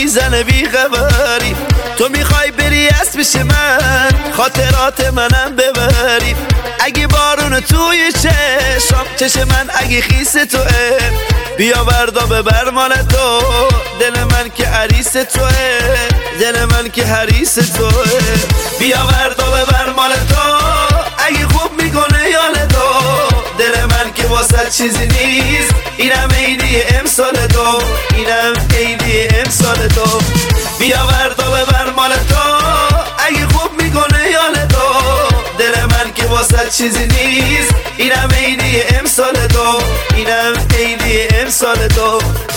میزنه بی خبری. تو میخوای بری از پیش من خاطرات منم ببری. اگه بارون توی چشم من اگه خیس توه، بیا وردا ببر مال تو. دل من که عریس توه، دل من که حریس توه. بیا وردا ببر مال تو اگه خوب میکنه یال تو. دل من که واسه چیزی نیست، اینم عیدی امسال تو، اینم عیدی امسال تو. بیا وردا ببر مال تو اگه خوب میکنه یال تو. دل من که واسه چیزی نیست، اینم عیدی امسال تو، اینم عیدی امسال تو.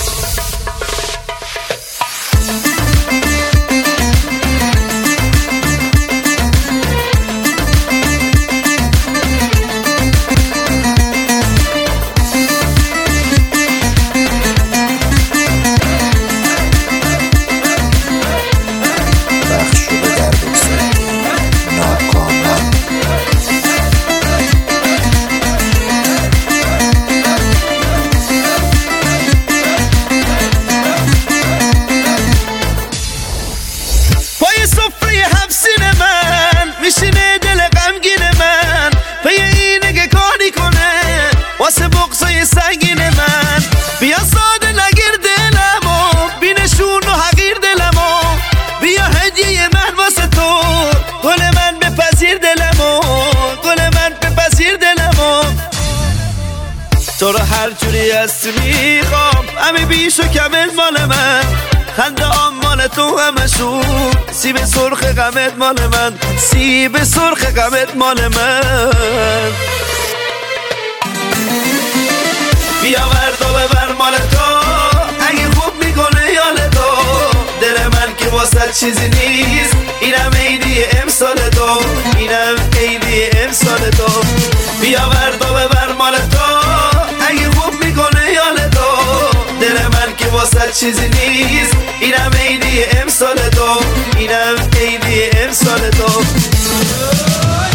میشینه دل غمگین من، پی اینه که کاری کنه واسه بغضای سنگین من. بیا ساده نگیر دلمو، بینشون و حقیر دلمو. بیا هدیه من واسه تو، گل من بپذیر دلمو، گل من بپذیر دلمو. تو رو هر جوری هستی میخوام، همه بیش و کمت مال من. خنده آم مال تو همشون، سیب سرخ غمت مال من، سیب سرخ غمت مال من. بیا وردا ببر مال تو اگه خوب میکنه یال تو. دل من که واسه چیزی نیست، اینم عیدی امسال تو، اینم عیدی امسال تو. بیا وردا ببر مال تو اگه خوب میکنه یال تو. دل من که واسه چیزی نیست، اینم عیدی امسال تو، اینم عیدی امسال تو.